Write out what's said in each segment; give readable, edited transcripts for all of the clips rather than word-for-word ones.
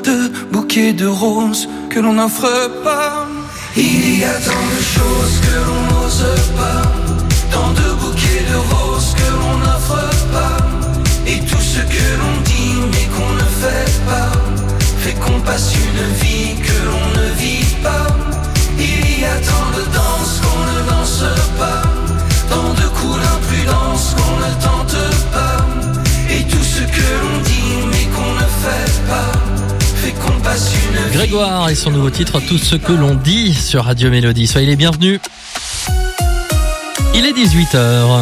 de bouquets de roses que l'on n'offre pas. Il y a tant de choses que l'on n'ose pas, tant de bouquets de roses que l'on n'offre pas, et tout ce que l'on dit mais qu'on ne fait pas, fait qu'on passe une vie que l'on ne vit pas. Il y a tant de danses qu'on ne danse pas, tant de coups d'imprudence qu'on ne tente pas, et tout ce que l'on dit mais qu'on ne fait pas, fait qu'on passe une vie. Grégoire et son nouveau titre Tout ce que l'on dit sur Radio Mélodie. Soyez les bienvenus. Il est 18h.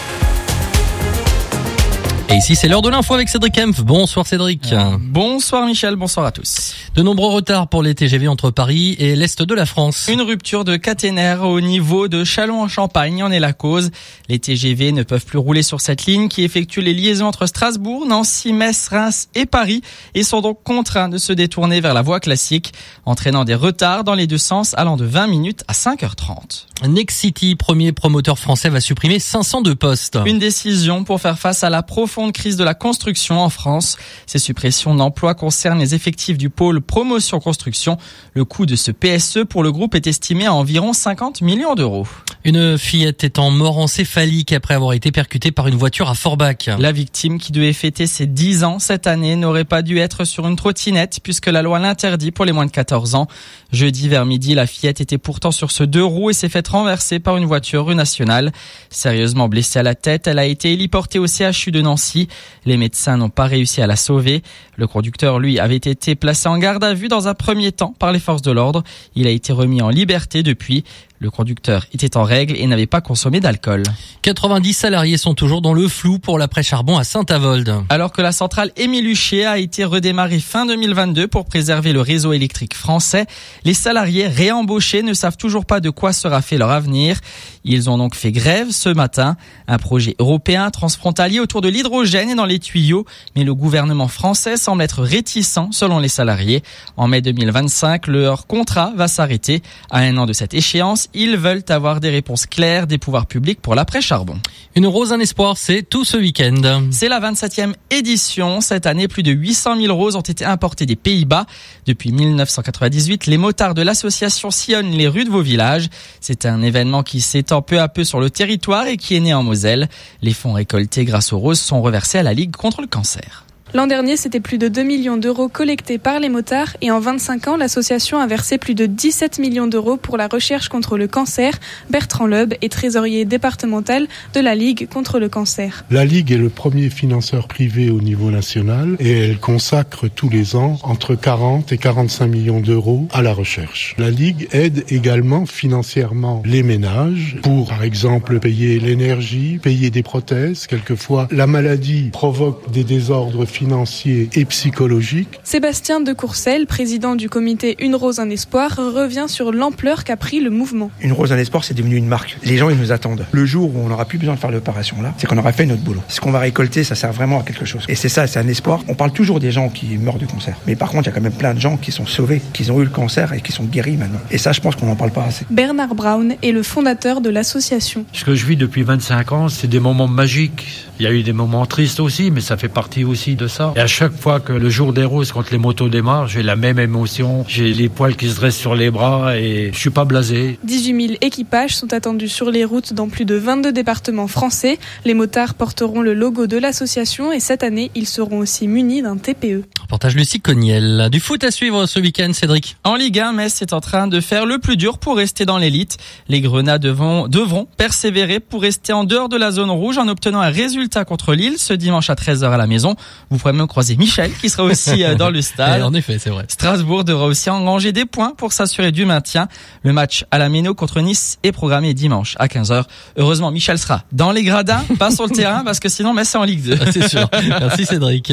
Et ici, c'est l'heure de l'info avec Cédric Kempf. Bonsoir Cédric. Bonsoir Michel, bonsoir à tous. De nombreux retards pour les TGV entre Paris et l'Est de la France. Une rupture de caténaire au niveau de Châlons-en-Champagne en est la cause. Les TGV ne peuvent plus rouler sur cette ligne qui effectue les liaisons entre Strasbourg, Nancy, Metz, Reims et Paris et sont donc contraints de se détourner vers la voie classique, entraînant des retards dans les deux sens allant de 20 minutes à 5h30. Nexity, premier promoteur français, va supprimer 502 postes. Une décision pour faire face à la profonde crise de la construction en France. Ces suppressions d'emplois concernent les effectifs du pôle promotion construction. Le coût de ce PSE pour le groupe est estimé à environ 50 millions d'euros. Une fillette est en mort encéphalique après avoir été percutée par une voiture à Forbach. La victime, qui devait fêter ses 10 ans cette année, n'aurait pas dû être sur une trottinette puisque la loi l'interdit pour les moins de 14 ans. Jeudi vers midi, la fillette était pourtant sur ce 2 roues et s'est faite renverser par une voiture rue Nationale. Sérieusement blessée à la tête, elle a été héliportée au CHU de Nancy. Les médecins n'ont pas réussi à la sauver. Le conducteur, lui, avait été placé en garde à vue dans un premier temps par les forces de l'ordre. Il a été remis en liberté depuis. Le conducteur était en règle et n'avait pas consommé d'alcool. 90 salariés sont toujours dans le flou pour l'après-charbon à Saint-Avold. Alors que la centrale Émile Huchet a été redémarrée fin 2022 pour préserver le réseau électrique français, les salariés réembauchés ne savent toujours pas de quoi sera fait leur avenir. Ils ont donc fait grève ce matin. Un projet européen transfrontalier autour de l'hydrogène est dans les tuyaux, mais le gouvernement français semble être réticent selon les salariés. En mai 2025, leur contrat va s'arrêter. À un an de cette échéance, ils veulent avoir des réponses claires des pouvoirs publics pour l'après-charbon. Une rose, un espoir, c'est tout ce week-end. C'est la 27e édition. Cette année, plus de 800 000 roses ont été importées des Pays-Bas. Depuis 1998, les motards de l'association sillonnent les rues de vos villages. C'est un événement qui s'étend peu à peu sur le territoire et qui est né en Moselle. Les fonds récoltés grâce aux roses sont reversés à la Ligue contre le cancer. L'an dernier, c'était plus de 2 millions d'euros collectés par les motards et en 25 ans, l'association a versé plus de 17 millions d'euros pour la recherche contre le cancer. Bertrand Leub est trésorier départemental de la Ligue contre le cancer. La Ligue est le premier financeur privé au niveau national et elle consacre tous les ans entre 40 et 45 millions d'euros à la recherche. La Ligue aide également financièrement les ménages pour, par exemple, payer l'énergie, payer des prothèses. Quelquefois, la maladie provoque des désordres financiers et psychologiques. Sébastien de Courcelles, président du comité Une Rose, un Espoir, revient sur l'ampleur qu'a pris le mouvement. Une Rose, un Espoir, c'est devenu une marque. Les gens, ils nous attendent. Le jour où on n'aura plus besoin de faire l'opération là, c'est qu'on aura fait notre boulot. Ce qu'on va récolter, ça sert vraiment à quelque chose. Et c'est ça, c'est un espoir. On parle toujours des gens qui meurent du cancer. Mais par contre, il y a quand même plein de gens qui sont sauvés, qui ont eu le cancer et qui sont guéris maintenant. Et ça, je pense qu'on n'en parle pas assez. Bernard Brown est le fondateur de l'association. Ce que je vis depuis 25 ans, c'est des moments magiques. Il y a eu des moments tristes aussi, mais ça fait partie aussi de ça. Et à chaque fois que le jour des roses, quand les motos démarrent, j'ai la même émotion. J'ai les poils qui se dressent sur les bras et je suis pas blasé. 18 000 équipages sont attendus sur les routes dans plus de 22 départements français. Les motards porteront le logo de l'association et cette année, ils seront aussi munis d'un TPE. Reportage Lucie Cogniel. Du foot à suivre ce week-end, Cédric. En Ligue 1, Metz est en train de faire le plus dur pour rester dans l'élite. Les Grenats devront persévérer pour rester en dehors de la zone rouge en obtenant un résultat contre Lille ce dimanche à 13h à la maison. Vous pourrez même croiser Michel qui sera aussi dans le stade. En effet, c'est vrai. Strasbourg devra aussi engranger des points pour s'assurer du maintien. Le match à la Méno contre Nice est programmé dimanche à 15h. Heureusement, Michel sera dans les gradins, pas sur le terrain parce que sinon Metz est en Ligue 2. C'est sûr. Merci Cédric.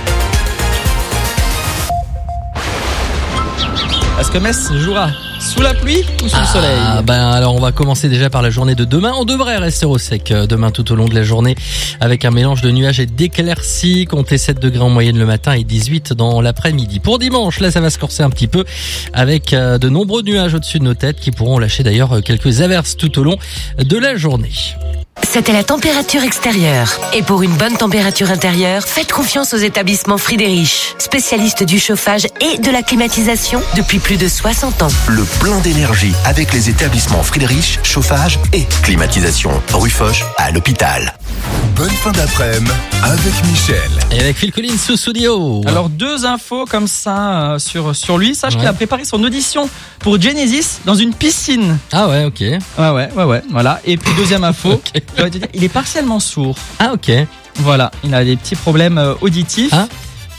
Est-ce que Metz jouera sous la pluie ou sous le soleil? Alors on va commencer déjà par la journée de demain. On devrait rester au sec demain tout au long de la journée avec un mélange de nuages et d'éclaircies. Comptez 7 degrés en moyenne le matin et 18 dans l'après-midi. Pour dimanche, là ça va se corser un petit peu avec de nombreux nuages au-dessus de nos têtes qui pourront lâcher d'ailleurs quelques averses tout au long de la journée. C'était la température extérieure. Et pour une bonne température intérieure, faites confiance aux établissements Friedrich, spécialistes du chauffage et de la climatisation depuis plus de 60 ans. Le plein d'énergie avec les établissements Friedrich, chauffage et climatisation. Rue Foch à l'hôpital. Bonne fin d'après-midi avec Michel. Et avec Phil Collins sous studio. Alors 2 infos comme ça sur lui. Sache qu'il a préparé son audition pour Genesis dans une piscine. Ah ouais, ok. Ouais, voilà. Et puis deuxième info, okay. Je vais te dire, il est partiellement sourd. Ah ok. Voilà, il a des petits problèmes auditifs. Hein?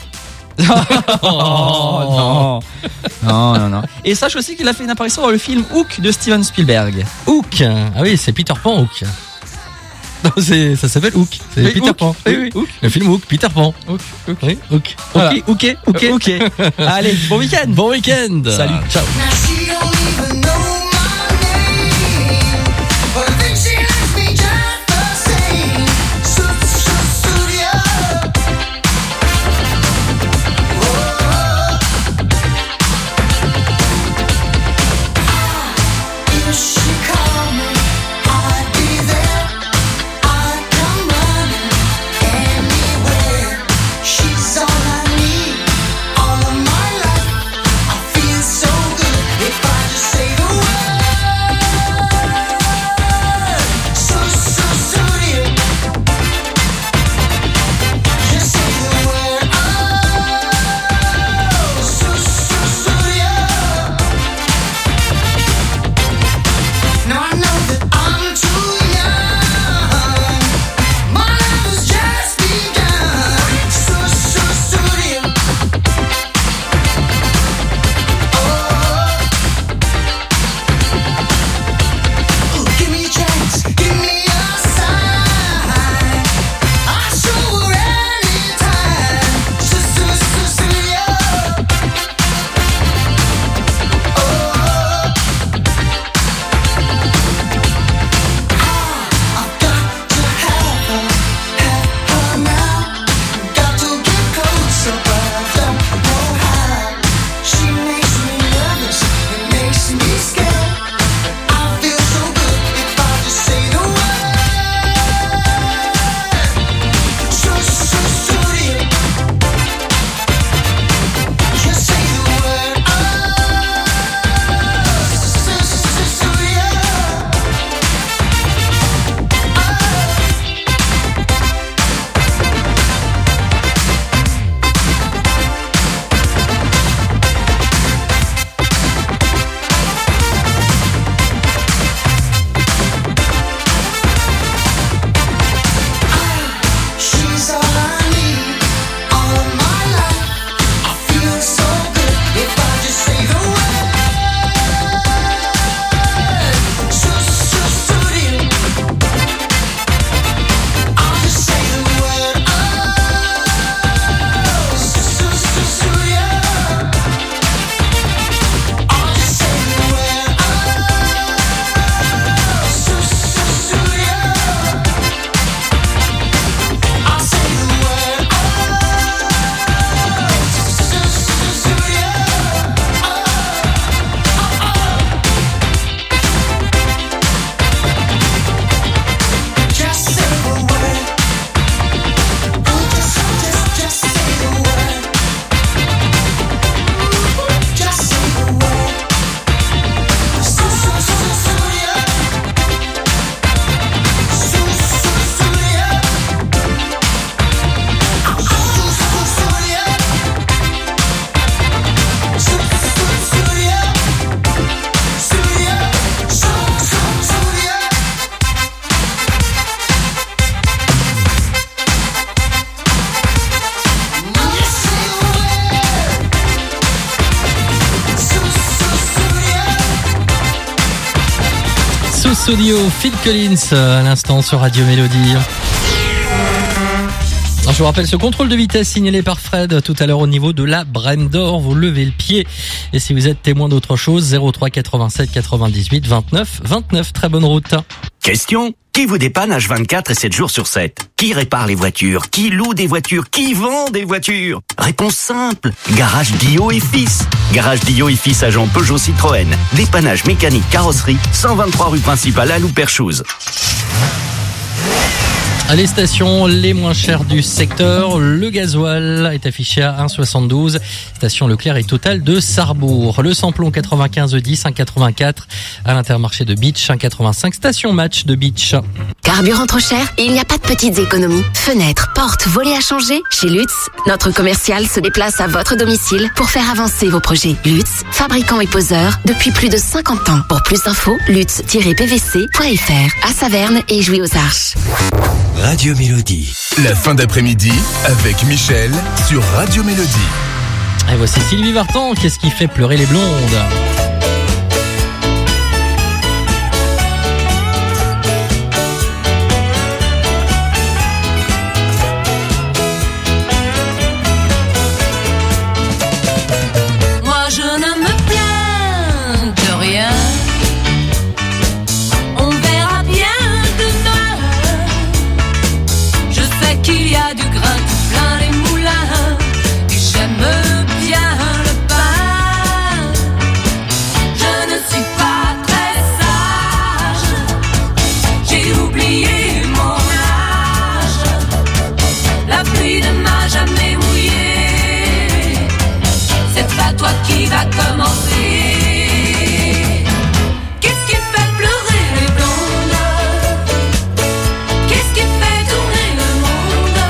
Non. Et sache aussi qu'il a fait une apparition dans le film Hook de Steven Spielberg. Hook. Ah oui, c'est Peter Pan Hook. Non, ça s'appelle Hook. C'est Peter Hook. Pan. Oui. Hook. Le film Hook, Peter Pan. Hook. Oui, Hook. Voilà. Ok. Allez, bon week-end. Bon week-end. Salut. Ciao. Studio, Phil Collins à l'instant sur Radio Mélodie. Alors, je vous rappelle ce contrôle de vitesse signalé par Fred tout à l'heure au niveau de la Brème d'Or. Vous levez le pied. Et si vous êtes témoin d'autre chose, 03 87 98 29 29. Très bonne route. Question: qui vous dépanne H24 et 7 jours sur 7? Qui répare les voitures? Qui loue des voitures? Qui vend des voitures? Réponse simple: Garage Dio et Fils. Garage Dio et Fils, agent Peugeot Citroën. Dépannage mécanique, carrosserie, 123 rue principale à Louperchouse. Les stations les moins chères du secteur, le gasoil est affiché à 1,72. Station Leclerc et Total de Sarrebourg. Le samplon 95E10, 1,84. À l'Intermarché de Beach, 1,85. Station Match de Beach. Carburant trop cher? Il n'y a pas de petites économies. Fenêtres, portes, volets à changer? Chez Lutz, notre commercial se déplace à votre domicile pour faire avancer vos projets. Lutz, fabricant et poseur depuis plus de 50 ans. Pour plus d'infos, lutz-pvc.fr à Saverne et Jouy aux Arches. Radio Mélodie. La fin d'après-midi avec Michel sur Radio Mélodie. Et voici Sylvie Vartan, qu'est-ce qui fait pleurer les blondes? Qui va commencer? Qu'est-ce qui fait pleurer les blondes? Qu'est-ce qui fait tourner le monde?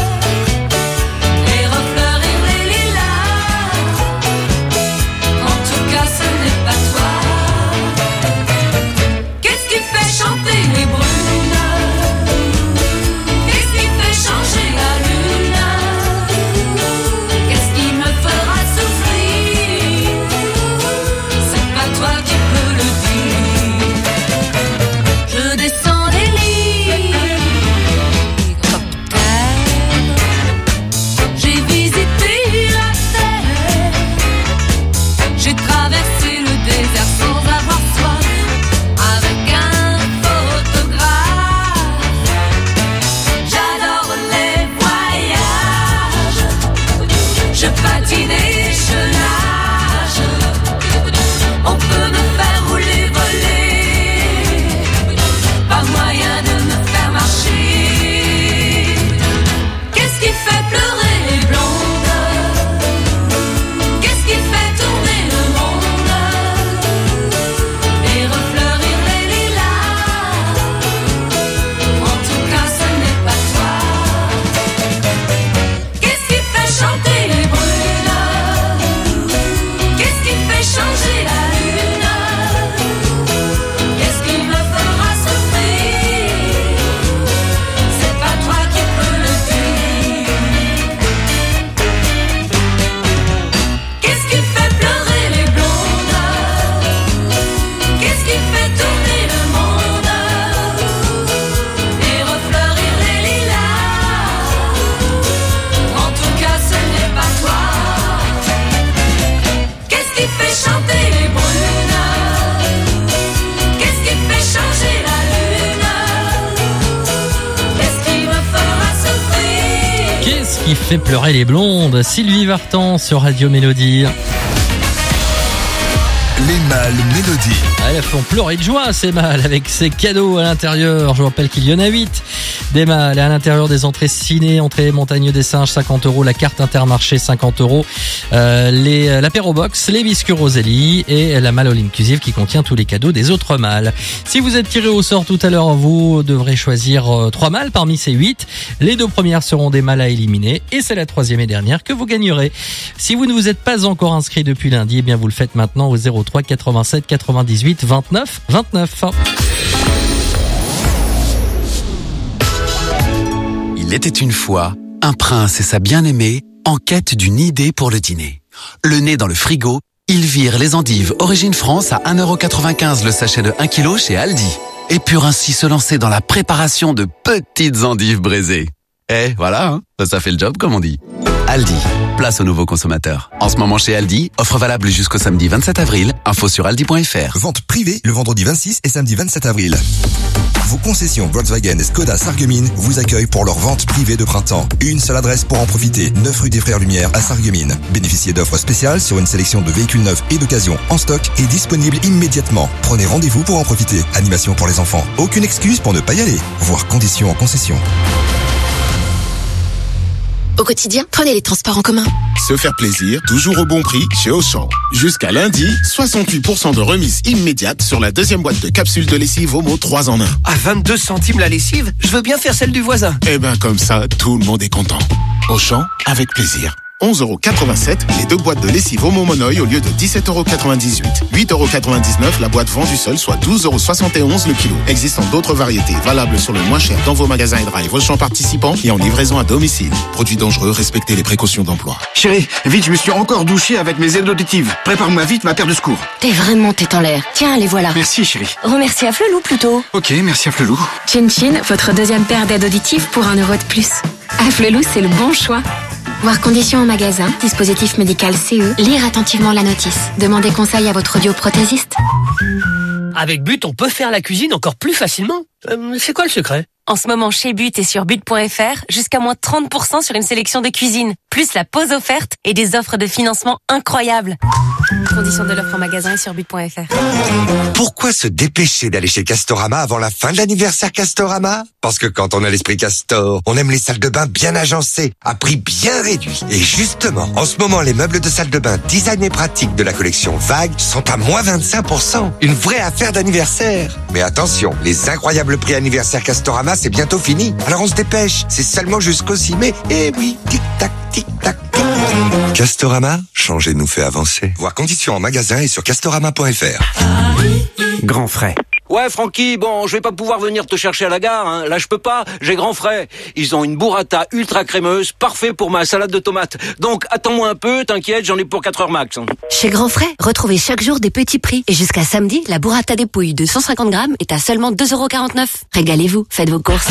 Et refleurir les lilas? En tout cas ce n'est pas toi. Qu'est-ce qui fait chanter les brunes? Qu'est-ce qui fait changer la lune? Qu'est-ce qui me fera souffrir? C'est pas toi qui peux le dire. Je descends des hélicoptères. J'ai visité la terre. J'ai traversé le désert sans avoir soif. Avec un photographe. J'adore les voyages. Je patine et je nage. On peut me faire rouler, voler. Pas moyen de me faire marcher. Qu'est-ce qui fait pleurer les blondes? Qu'est-ce qui fait tourner le monde? Et refleurir les lilas? En tout cas ce n'est pas toi. Qu'est-ce qui fait chanter les brunes? Qu'est-ce qui fait changer la lune? Qu'est-ce qui me fera souffrir? C'est pas toi qui peux le dire. Qu'est-ce qui fait pleurer les blondes? Qu'est-ce qui fait tourner le monde? Et refleurir les lilas? En tout cas ce n'est pas toi. Qu'est-ce qui fait chanter les brunes? Qu'est-ce qui fait changer la lune? Qu'est-ce qui me fera souffrir? Qu'est-ce qui fait pleurer les blondes? Sylvie Vartan sur Radio Mélodie. Les mâles Mélodie. Elles font pleurer de joie ces mâles avec ces cadeaux à l'intérieur. Je vous rappelle qu'il y en a 8 des mâles. Et à l'intérieur des entrées ciné, entrée Montagne des Singes 50 €, la carte Intermarché 50 €, l'apéro box, les biscuits Rosélie et la malle all inclusive qui contient tous les cadeaux des autres mâles. Si vous êtes tiré au sort tout à l'heure, vous devrez choisir 3 mâles parmi ces 8. Les 2 premières seront des mâles à éliminer et c'est la 3e et dernière que vous gagnerez. Si vous ne vous êtes pas encore inscrit depuis lundi, eh bien vous le faites maintenant au 03 87 98 29 29. Il était une fois un prince et sa bien-aimée en quête d'une idée pour le dîner. Le nez dans le frigo, ils virent les endives Origine France à 1,95 € le sachet de 1 kg chez Aldi. Et purent ainsi se lancer dans la préparation de petites endives braisées. Eh, voilà, hein, ça fait le job comme on dit. Aldi, place aux nouveaux consommateurs. En ce moment chez Aldi, offre valable jusqu'au samedi 27 avril. Info sur aldi.fr. Vente privée le vendredi 26 et samedi 27 avril. Vos concessions Volkswagen et Skoda Sarreguemines vous accueillent pour leur vente privée de printemps. Une seule adresse pour en profiter, 9 rue des Frères Lumière à Sarreguemines. Bénéficiez d'offres spéciales sur une sélection de véhicules neufs et d'occasion en stock et disponibles immédiatement. Prenez rendez-vous pour en profiter. Animation pour les enfants. Aucune excuse pour ne pas y aller. Voir conditions en concession. Au quotidien, prenez les transports en commun. Se faire plaisir, toujours au bon prix chez Auchan. Jusqu'à lundi, 68% de remise immédiate sur la deuxième boîte de capsules de lessive Omo 3 en 1. À 22 centimes la lessive, je veux bien faire celle du voisin. Eh ben comme ça, tout le monde est content. Auchan, avec plaisir. 11,87€ les 2 boîtes de lessive Omo Monoï au lieu de 17,98€. 8,99€ la boîte vendue seule, soit 12,71€ le kilo. Existant d'autres variétés, valables sur le moins cher dans vos magasins et drive Auchan participants et en livraison à domicile. Produits dangereux, respectez les précautions d'emploi. Chérie, vite, je me suis encore douché avec mes aides auditives. Prépare-moi vite ma paire de secours. T'es vraiment tête en l'air. Tiens, les voilà. Merci chérie. Remercie à Flelou plutôt. Ok, merci à Flelou. Chin Chin, votre deuxième paire d'aides auditives pour 1€ de plus. À Flelou, c'est le bon choix. Voir conditions en magasin, dispositif médical CE, lire attentivement la notice. Demandez conseil à votre audioprothésiste. Avec But, on peut faire la cuisine encore plus facilement. C'est quoi le secret ? En ce moment, chez But et sur but.fr, jusqu'à moins 30% sur une sélection de cuisine, plus la pause offerte et des offres de financement incroyables. Conditions de l'offre en magasin et sur but.fr. Pourquoi se dépêcher d'aller chez Castorama avant la fin de l'anniversaire Castorama ? Parce que quand on a l'esprit Castor, on aime les salles de bain bien agencées, à prix bien réduit. Et justement, en ce moment, les meubles de salle de bain design et pratique de la collection Vague sont à moins 25%. Une vraie affaire d'anniversaire. Mais attention, les incroyables prix anniversaire Castorama, c'est bientôt fini. Alors on se dépêche, c'est seulement jusqu'au 6 mai. Eh oui, tic-tac, tic-tac, tic. Castorama, changer nous fait avancer. Voir conditions en magasin et sur castorama.fr. Grand frais. Ouais, Francky, bon, je vais pas pouvoir venir te chercher à la gare, hein. Là, je peux pas, j'ai Grand Frais. Ils ont une burrata ultra crémeuse, parfait pour ma salade de tomates. Donc, attends-moi un peu, t'inquiète, j'en ai pour 4 heures max. Chez Grand Frais, retrouvez chaque jour des petits prix. Et jusqu'à samedi, la burrata des pouilles de 150 grammes est à seulement 2,49€. Régalez-vous, faites vos courses.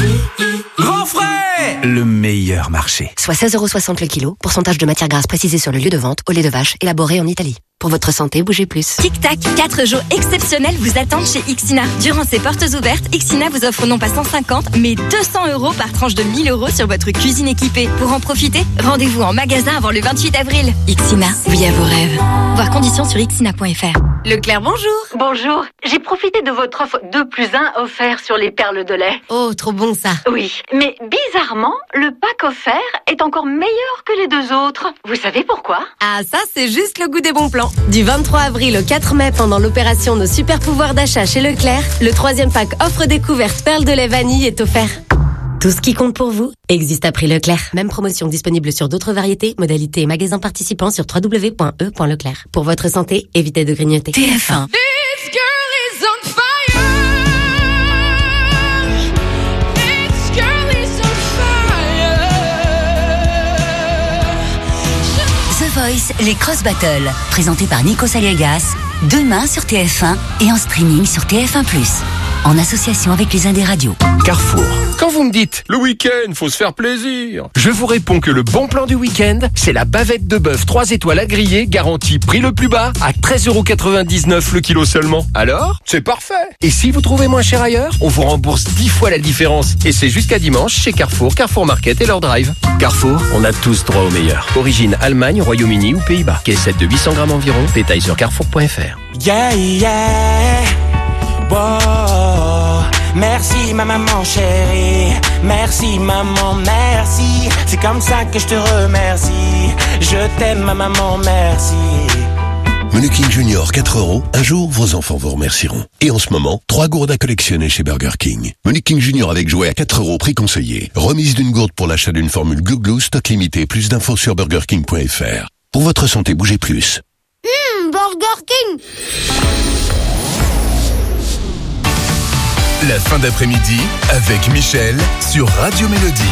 Grand Frais, le meilleur marché. Soit 16,60€ le kilo, pourcentage de matière grasse précisé sur le lieu de vente, au lait de vache, élaboré en Italie. Pour votre santé, bougez plus. Tic-tac, 4 jours exceptionnels vous attendent chez Ixina. Durant ces portes ouvertes, Ixina vous offre non pas 150, mais 200€ par tranche de 1 000€ sur votre cuisine équipée. Pour en profiter, rendez-vous en magasin avant le 28 avril. Ixina, oui à vos rêves. Voir conditions sur ixina.fr. Leclerc, bonjour. Bonjour. J'ai profité de votre offre 2+1 offert sur les perles de lait. Oh, trop bon ça. Oui, mais bizarrement, le pack offert est encore meilleur que les 2 autres. Vous savez pourquoi ? Ah, ça, c'est juste le goût des bons plans. Du 23 avril au 4 mai, pendant l'opération Nos super pouvoirs d'achat chez Leclerc, le 3e pack offre découverte perles de lait vanille est offert. Tout ce qui compte pour vous existe à prix Leclerc. Même promotion disponible sur d'autres variétés, modalités et magasins participants sur www.e.leclerc. Pour votre santé, évitez de grignoter. TF1. The Voice, les Cross Battles, présenté par Nico Aliagas, demain sur TF1 et en streaming sur TF1+. En association avec les Indés Radio. Carrefour. Quand vous me dites, le week-end, faut se faire plaisir, je vous réponds que le bon plan du week-end, c'est la bavette de bœuf 3 étoiles à griller, garantie prix le plus bas, à 13,99€ le kilo seulement. Alors, c'est parfait. Et si vous trouvez moins cher ailleurs, on vous rembourse 10 fois la différence. Et c'est jusqu'à dimanche chez Carrefour, Carrefour Market et leur drive. Carrefour, on a tous droit au meilleur. Origine Allemagne, Royaume-Uni ou Pays-Bas. Caissette de 800 grammes environ. Détails sur carrefour.fr. Yeah, yeah. Wow. Merci ma maman chérie, merci maman, merci. C'est comme ça que je te remercie. Je t'aime ma maman, merci. Menu King Junior 4€, un jour vos enfants vous remercieront. Et en ce moment, 3 gourdes à collectionner chez Burger King. Menu King Junior avec jouet à 4€, prix conseillé. Remise d'une gourde pour l'achat d'une formule Glou Glou, stock limité. Plus d'infos sur burgerking.fr. Pour votre santé, bougez plus. Burger King. La fin d'après-midi avec Michel sur Radio Mélodie.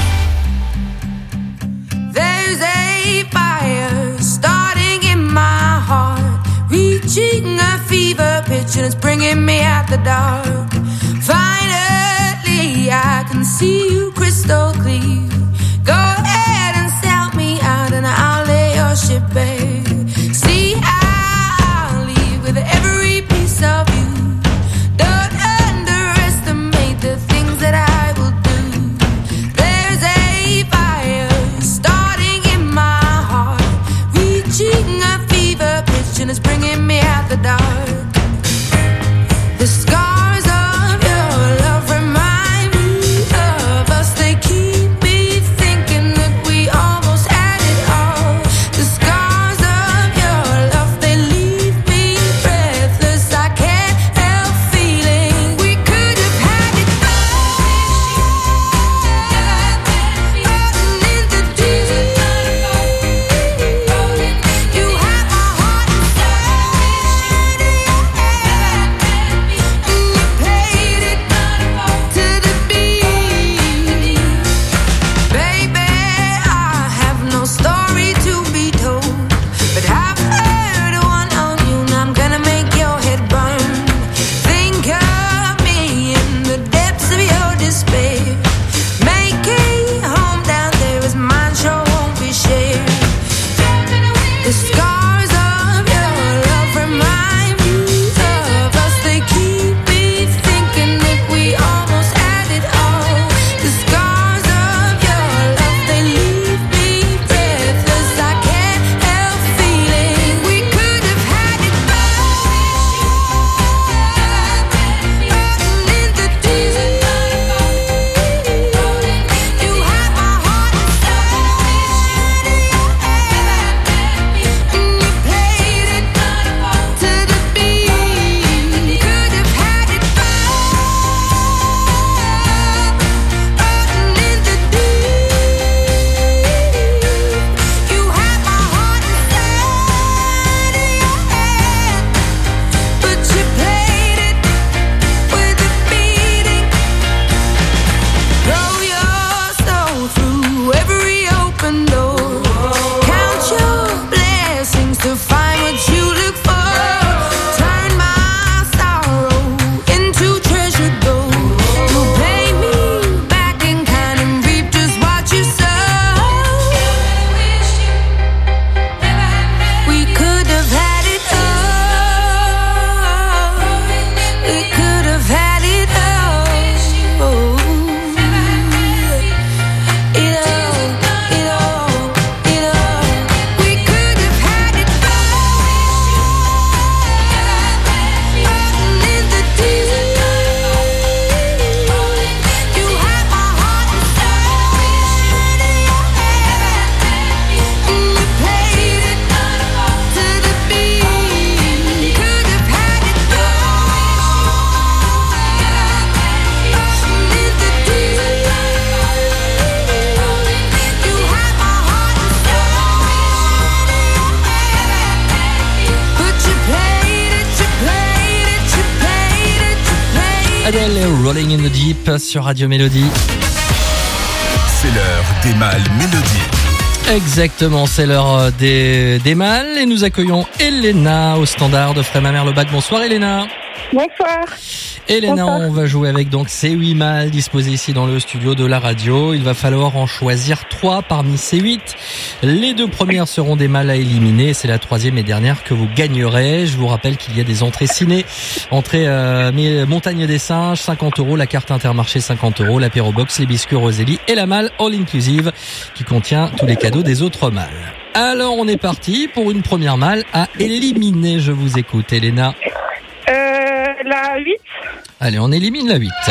There's a fire starting in my heart, reaching a fever pitch and it's bringing me out the dark. Finally, I can see you crystal clear. Go ahead and sell me out and I'll live. and it's bringing me out the dark. The scars of your love remind me of us. They keep me thinking that we almost had it all. The scars of your love, they leave me breathless. I can't help feeling we could have had it all. In the deep, you have my heart inside. You played it to the beat. Baby, I have no story to be told, but I've heard one on you, and I'm gonna make your head burn. Think of me in the depths of your despair. Making home down there is mine, sure won't be shared. The scars of your love remind me of us. They keep me thinking that we almost had it all. The scars of your love, they leave me breathless. I can't help feeling we could have had it all. In the deep, you have my heart inside. You played it to the beat. Could have had it in the deep, you have my heart inside of your head, but you played it with a beating. Throw your soul through every open door. Count your blessings to find what you look for. Turn my sorrow into treasured gold. You'll pay me back in kind and reap just what you sow. We could have had it all. We could have had it all. It all. We could have had it all. In the deep, you have my heart inside of your head. You played it to the beat. Could have had it all. In the deep, you have my heart inside of your head. But you played it, you played it, you played it, you played it. Adele, Rolling in the Deep sur Radio Mélodie. C'est l'heure des mâles mélodies. Exactement, c'est l'heure des mâles et nous accueillons Elena au standard de Frémin-Merlebac. Bonsoir Elena. Bonsoir. Elena, Bonsoir. on va jouer avec donc ces 8 mâles disposés ici dans le studio de la radio. Il va falloir en choisir 3 parmi ces 8. Les 2 premières seront des mâles à éliminer. C'est la 3e et dernière que vous gagnerez. Je vous rappelle qu'il y a des entrées ciné. Entrée Montagne des Singes, 50 €. La carte Intermarché, 50 €. L'apéro box, les biscuits Rosélie et la malle all inclusive qui contient tous les cadeaux des autres mâles. Alors, on est parti pour une première malle à éliminer. Je vous écoute, Elena. La 8. Allez, on élimine la 8.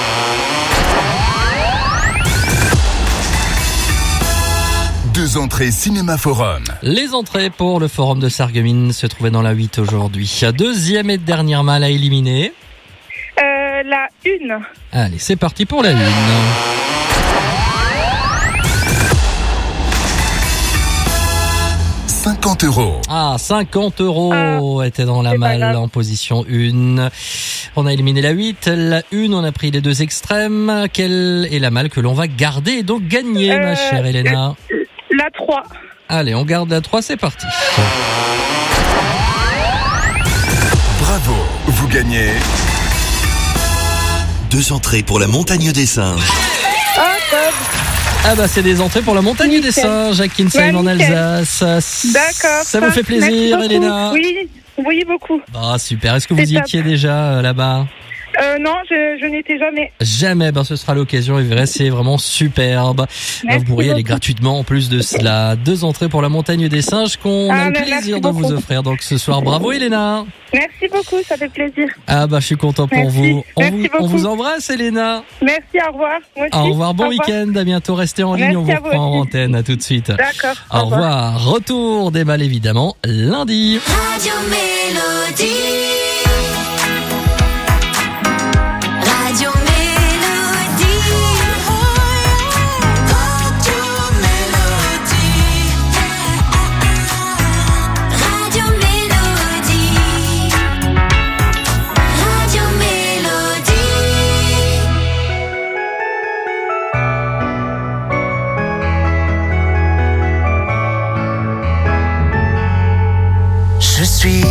Deux entrées Cinéma Forum. Les entrées pour le forum de Sarreguemines se trouvaient dans la 8 aujourd'hui. 2e et dernière malle à éliminer. La 1. Allez, c'est parti pour la 1. 50 €. Ah, 50 € était dans la malle en position 1. On a éliminé la 8. La 1, on a pris les 2 extrêmes. Quelle est la malle que l'on va garder et donc gagner, ma chère Elena? La 3. Allez, on garde la 3, c'est parti. Bravo, vous gagnez 2 entrées pour la Montagne des Singes. Ah, top. Ah bah c'est des entrées pour la Montagne des Singes à Kinsheim en Alsace. D'accord. Ça vous fait plaisir, Elena? Oui, beaucoup. Ah super, est-ce que vous y étiez déjà là-bas? Non, je n'étais jamais. Jamais, ce sera l'occasion, et vous verrez, c'est vraiment superbe. Vous pourriez aller gratuitement, en plus de cela. 2 entrées pour la montagne des singes qu'on a le plaisir de vous offrir donc ce soir. Bravo Elena. Merci beaucoup, ça fait plaisir. Je suis content pour vous. On vous embrasse Elena. Merci, au revoir. Moi aussi. Au revoir, bon week-end, à bientôt, restez en ligne, on vous reprend en antenne, à tout de suite. D'accord. Au revoir. Retour des balles évidemment lundi. Radio Mélodie. Radio Mélodie. Radio Mélodie. Radio Mélodie. Je suis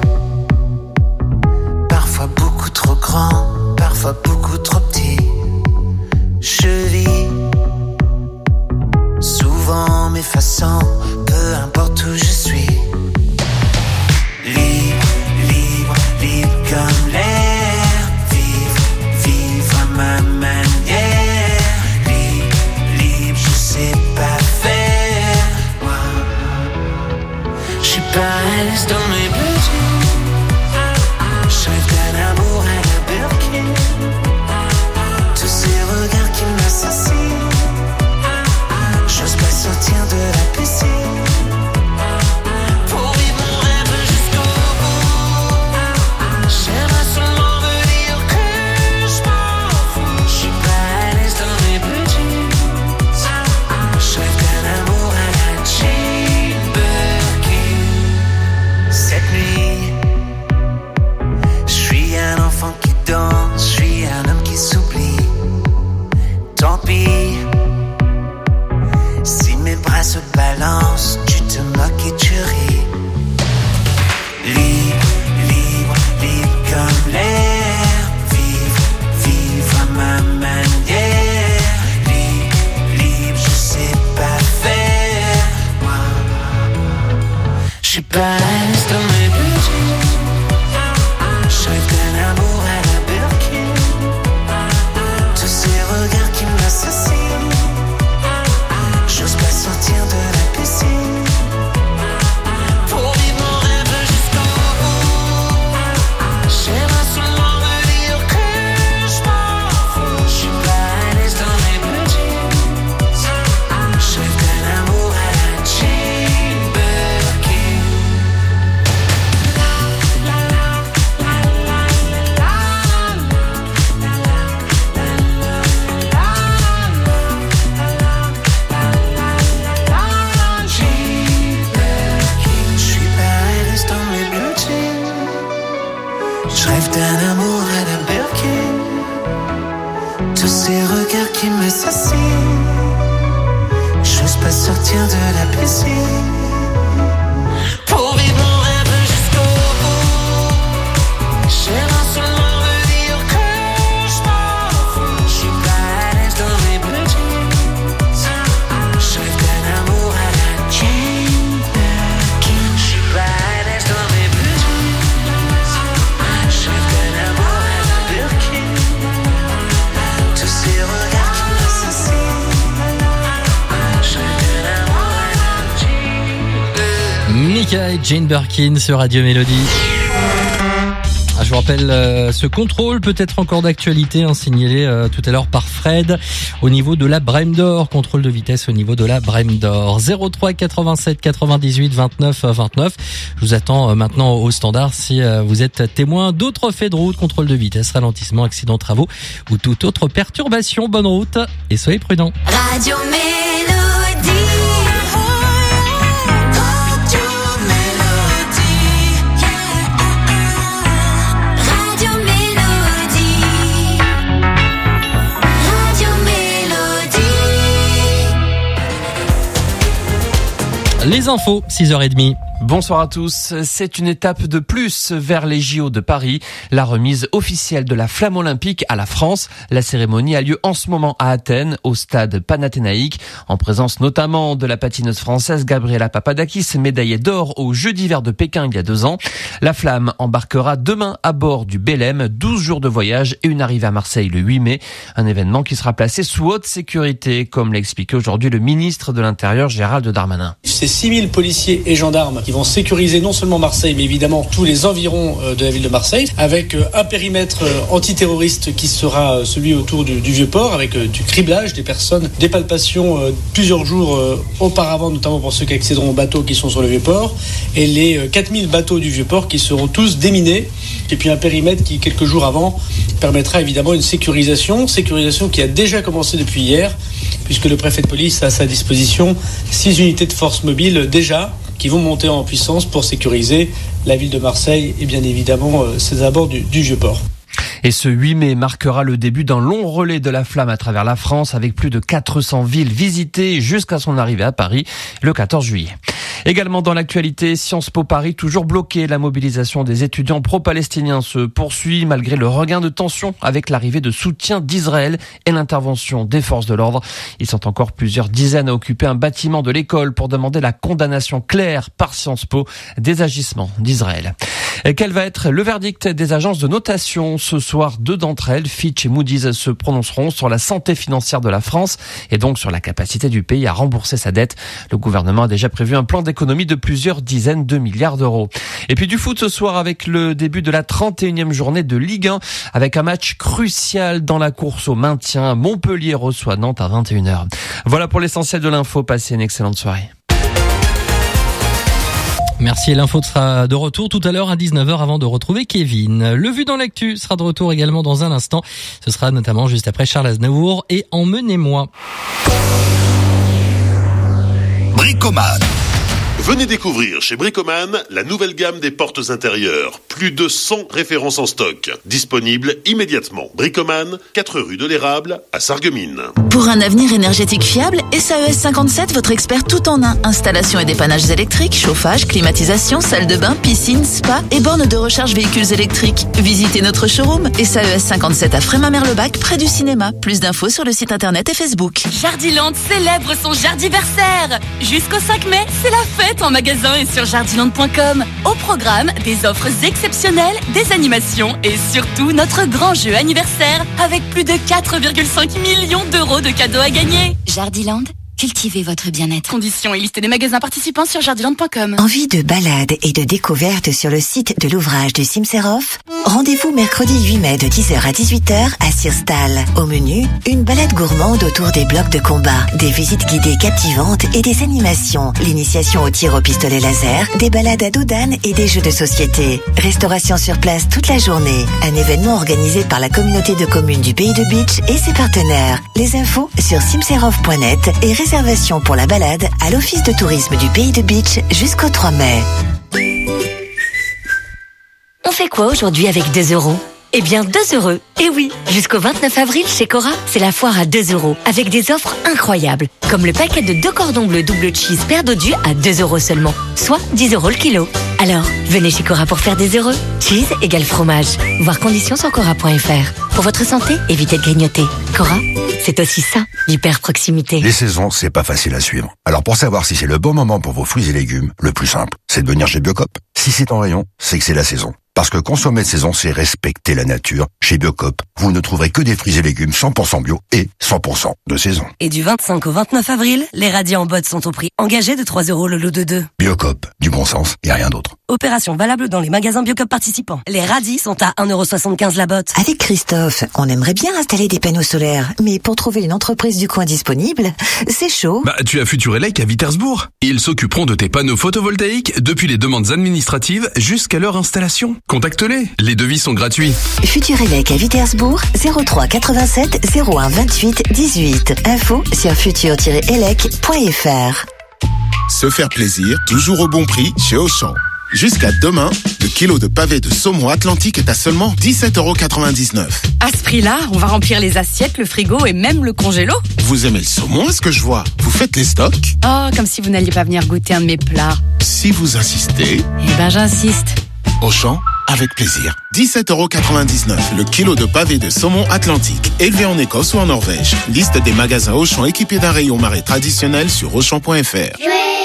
parfois beaucoup trop grand, parfois beaucoup trop petit. Je vis souvent m'effaçant, peu importe où je suis. Libre, libre, libre comme l'air. Vivre à ma manière. Libre, libre, je sais pas faire. Je suis pas à l'aise dans mes besoins. Je rêve d'un amour à la Birkin. Tous ces regards qui m'assassinent. J'ose pas sortir de la piscine. Pour vivre mon rêve jusqu'au bout. J'aimerais seulement me dire que je m'en fous. Je suis pas à l'aise dans mes petits. Je rêve d'un amour à la Jane Birkin. Cette nuit, je suis un enfant qui danse, je suis un homme qui s'oublie. Tant pis, si mes bras se balancent, tu te moques et tu ris. Libre, libre, libre comme l'air. Vivre à ma manière. Libre, libre, je sais pas faire. Je suis pas à l'aise dans mes budgets. Je rêve d'un amour à la Birkin. Tous ces regards qui m'assassinent. J'ose pas sortir de la piscine. Pour vivre mon rêve jusqu'au bout. J'aimerais seulement me dire que je m'en fous. Je suis pas à l'aise dans mes budgets. Je rêve d'un amour à la Jane Birkin. Je suis pas à l'aise dans mes blue jeans. Je rêve d'un amour à la Birkin. Tous ces regards qui m'assassinent. J'ose pas sortir de la piscine. Pour vivre mon rêve jusqu'au bout. J'aimerais seulement me dire que je m'en fous. Je suis pas à l'aise dans mes blue jeans. Je rêve d'un amour à la Jane Birkin. Je suis pas à l'aise dans mes blue jeans. Je rêve d'un amour à la Birkin. Tous ces regards qui m'assassinent. Je rêve d'un amour à la Jane Birkin. Mika et Jane Birkin sur Radio Mélodie. Je vous rappelle ce contrôle peut-être encore d'actualité, signalé tout à l'heure par Fred au niveau de la Brème d'Or, contrôle de vitesse au niveau de la Brème d'Or. 03 87 98 29 29. Je vous attends maintenant au standard si vous êtes témoin d'autres faits de route, contrôle de vitesse, ralentissement, accident, travaux ou toute autre perturbation. Bonne route et soyez prudents. Radio Mélodie. Radio Mélodie. Radio Mélodie. Les infos, 6h30. Bonsoir à tous. C'est une étape de plus vers les JO de Paris. La remise officielle de la flamme olympique à la France. La cérémonie a lieu en ce moment à Athènes, au stade panathénaïque, en présence notamment de la patineuse française Gabriela Papadakis, médaillée d'or aux Jeux d'hiver de Pékin il y a 2 ans. La flamme embarquera demain à bord du Belém, 12 jours de voyage et une arrivée à Marseille le 8 mai. Un événement qui sera placé sous haute sécurité, comme l'a expliqué aujourd'hui le ministre de l'Intérieur Gérald Darmanin. C'est 6000 policiers et gendarmes qui vont sécuriser non seulement Marseille, mais évidemment tous les environs de la ville de Marseille, avec un périmètre antiterroriste qui sera celui autour du Vieux-Port, avec du criblage des personnes, des palpations plusieurs jours auparavant, notamment pour ceux qui accéderont aux bateaux qui sont sur le Vieux-Port, et les 4000 bateaux du Vieux-Port qui seront tous déminés, et puis un périmètre qui, quelques jours avant, permettra évidemment une sécurisation qui a déjà commencé depuis hier, puisque le préfet de police a à sa disposition 6 unités de force mobile déjà, qui vont monter en puissance pour sécuriser la ville de Marseille et bien évidemment ses abords du Vieux-Port. Et ce 8 mai marquera le début d'un long relais de la flamme à travers la France, avec plus de 400 villes visitées jusqu'à son arrivée à Paris le 14 juillet. Également dans l'actualité, Sciences Po Paris toujours bloqué. La mobilisation des étudiants pro-palestiniens se poursuit malgré le regain de tension avec l'arrivée de soutien d'Israël et l'intervention des forces de l'ordre. Ils sont encore plusieurs dizaines à occuper un bâtiment de l'école pour demander la condamnation claire par Sciences Po des agissements d'Israël. Et quel va être le verdict des agences de notation ce soir? 2 d'entre elles, Fitch et Moody's, se prononceront sur la santé financière de la France et donc sur la capacité du pays à rembourser sa dette. Le gouvernement a déjà prévu un plan d'économie de plusieurs dizaines de milliards d'euros. Et puis du foot ce soir avec le début de la 31e journée de Ligue 1 avec un match crucial dans la course au maintien. Montpellier reçoit Nantes à 21h. Voilà pour l'essentiel de l'info. Passez une excellente soirée. Merci, et l'info sera de retour tout à l'heure à 19h avant de retrouver Kevin. Le Vu dans l'actu sera de retour également dans un instant. Ce sera notamment juste après Charles Aznavour et Emmenez-moi. Bricoman. Venez découvrir chez Bricoman la nouvelle gamme des portes intérieures. Plus de 100 références en stock. Disponibles immédiatement. Bricoman, 4 rue de l'Érable à Sarreguemines. Pour un avenir énergétique fiable, SAES 57, votre expert tout en un. Installation et dépannages électriques, chauffage, climatisation, salle de bain, piscine, spa et bornes de recharge véhicules électriques. Visitez notre showroom SAES 57 à Frémin-Merlebac, près du cinéma. Plus d'infos sur le site internet et Facebook. Jardiland célèbre son jardiversaire. Jusqu'au 5 mai, c'est la fête en magasin et sur jardiland.com. Au programme, des offres exceptionnelles, des animations et surtout notre grand jeu anniversaire avec plus de 4,5 millions d'euros de cadeaux à gagner. Jardiland, cultivez votre bien-être. Conditions et liste des magasins participants sur jardiland.com. Envie de balade et de découverte sur le site de l'ouvrage du Cimserhof? Rendez-vous mercredi 8 mai de 10h à 18h à Sirstal. Au menu, une balade gourmande autour des blocs de combat, des visites guidées captivantes et des animations, l'initiation au tir au pistolet laser, des balades à dos d'âne et des jeux de société. Restauration sur place toute la journée. Un événement organisé par la communauté de communes du Pays de Beach et ses partenaires. Les infos sur cimserhof.net et réservation pour la balade à l'Office de tourisme du Pays de Beach jusqu'au 3 mai. On fait quoi aujourd'hui avec 2 €? Eh bien 2 €. Et oui, jusqu'au 29 avril chez Cora, c'est la foire à 2 € avec des offres incroyables. Comme le paquet de 2 cordons bleus double cheese paire d'odus à 2 € seulement, soit 10 € le kilo. Alors, venez chez Cora pour faire des heureux. Cheese égale fromage. Voir conditions sur cora.fr. Pour votre santé, évitez de grignoter. Cora, c'est aussi ça, l'hyper proximité. Les saisons, c'est pas facile à suivre. Alors pour savoir si c'est le bon moment pour vos fruits et légumes, le plus simple, c'est de venir chez Biocop. Si c'est en rayon, c'est que c'est la saison. Parce que consommer de saison, c'est respecter la nature. Chez Biocop, vous ne trouverez que des fruits et légumes 100% bio et 100% de saison. Et du 25 au 29 avril, les radis en botte sont au prix engagé de 3 € le lot de 2. Biocop, du bon sens et rien d'autre. Opération valable dans les magasins Biocop participants. Les radis sont à 1,75 € la botte. Avec Christophe, on aimerait bien installer des panneaux solaires, mais pour trouver une entreprise du coin disponible, c'est chaud. Tu as Futurelec à Vitersbourg. Ils s'occuperont de tes panneaux photovoltaïques depuis les demandes administratives jusqu'à leur installation. Contacte-les, les devis sont gratuits. Futurelec à Vitersbourg, 03 87 01 28 18. Info sur futur-elec.fr. Se faire plaisir, toujours au bon prix chez Auchan. Jusqu'à demain, le kilo de pavé de saumon Atlantique est à seulement 17,99 €. À ce prix-là, on va remplir les assiettes, le frigo et même le congélo. Vous aimez le saumon, est-ce que je vois? Vous faites les stocks? Oh, comme si vous n'alliez pas venir goûter un de mes plats. Si vous insistez... Eh ben, j'insiste. Auchan, avec plaisir. 17,99 € le kilo de pavé de saumon Atlantique, élevé en Écosse ou en Norvège. Liste des magasins Auchan équipés d'un rayon marée traditionnel sur Auchan.fr.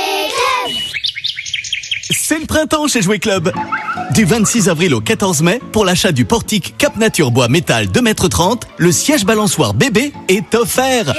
C'est le printemps chez Jouet Club. Du 26 avril au 14 mai, pour l'achat du portique Cap Nature Bois Métal 2,30 m, le siège balançoire bébé est offert.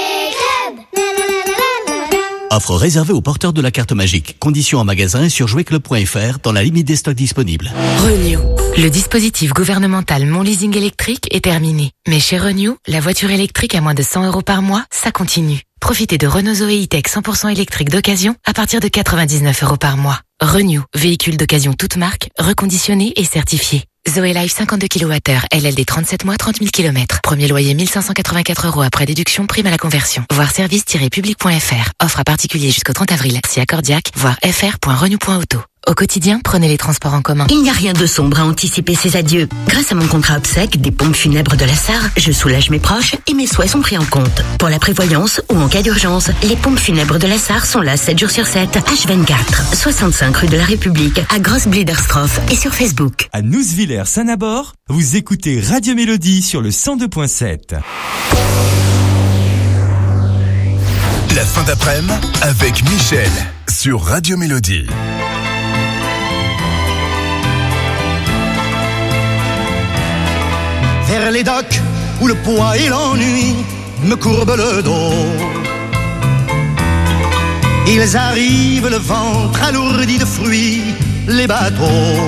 Offre réservée aux porteurs de la carte magique. Conditions en magasin et sur jouetclub.fr dans la limite des stocks disponibles. Renew. Le dispositif gouvernemental Mon Leasing électrique est terminé. Mais chez Renew, la voiture électrique à moins de 100 € par mois, ça continue. Profitez de Renault Zoé E-Tech 100% électrique d'occasion à partir de 99 € par mois. Renew, véhicule d'occasion toute marque, reconditionné et certifié. Zoé Life 52 kWh, LLD 37 mois, 30 000 km. Premier loyer 1584 € après déduction, prime à la conversion. Voir service-public.fr. Offre à particulier jusqu'au 30 avril. Si accordiaque, voir fr.renew.auto. Au quotidien, prenez les transports en commun. Il n'y a rien de sombre à anticiper ces adieux. Grâce à mon contrat obsèque des pompes funèbres de la Sarre, je soulage mes proches et mes souhaits sont pris en compte. Pour la prévoyance ou en cas d'urgence, les pompes funèbres de la Sarre sont là 7 jours sur 7, H24, 65 rue de la République, à Grosse-Bliederstroff et sur Facebook. À Nousvillers-Saint-Nabord, vous écoutez Radio Mélodie sur le 102.7. La fin d'après-midi avec Michel sur Radio Mélodie. Vers les docks où le poids et l'ennui me courbent le dos. Ils arrivent le ventre alourdi de fruits, les bateaux.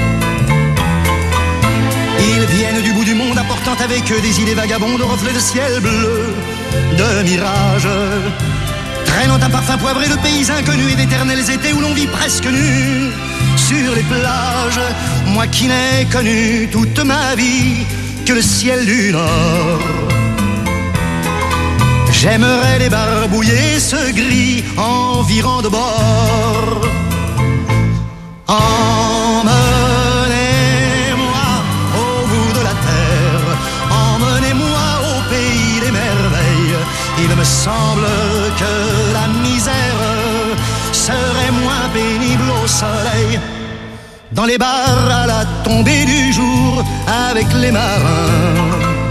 Ils viennent du bout du monde apportant avec eux des idées vagabondes, reflets de ciel bleu, de mirages. Traînant un parfum poivré de pays inconnus et d'éternels étés où l'on vit presque nu sur les plages. Moi qui n'ai connu toute ma vie que le ciel du Nord. J'aimerais débarbouiller ce gris environ de bord. Emmenez-moi au bout de la terre, emmenez-moi au pays des merveilles. Il me semble que la misère serait moins pénible au soleil. Dans les bars à la tombée du jour avec les marins.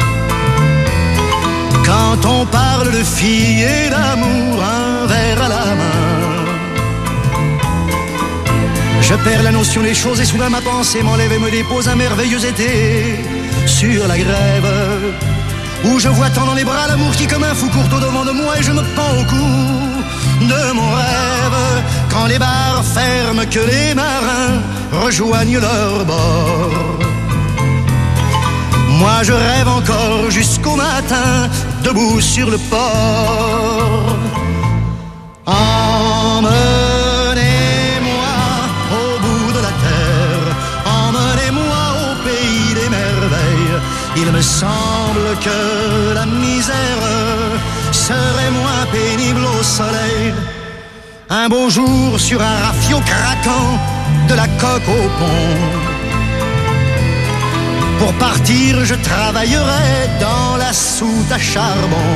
Quand on parle de filles et d'amour, un verre à la main. Je perds la notion des choses et soudain ma pensée m'enlève et me dépose un merveilleux été sur la grève. Où je vois tant dans les bras l'amour qui comme un fou court au devant de moi et je me pends au cou de mon rêve. Quand les bars ferment que les marins rejoignent leur bord. Moi je rêve encore jusqu'au matin, debout sur le port. Emmenez-moi au bout de la terre, emmenez-moi au pays des merveilles. Il me semble que la misère serait moins pénible au soleil. Un beau jour sur un rafio craquant, de la coque au pont. Pour partir, je travaillerai dans la soute à charbon.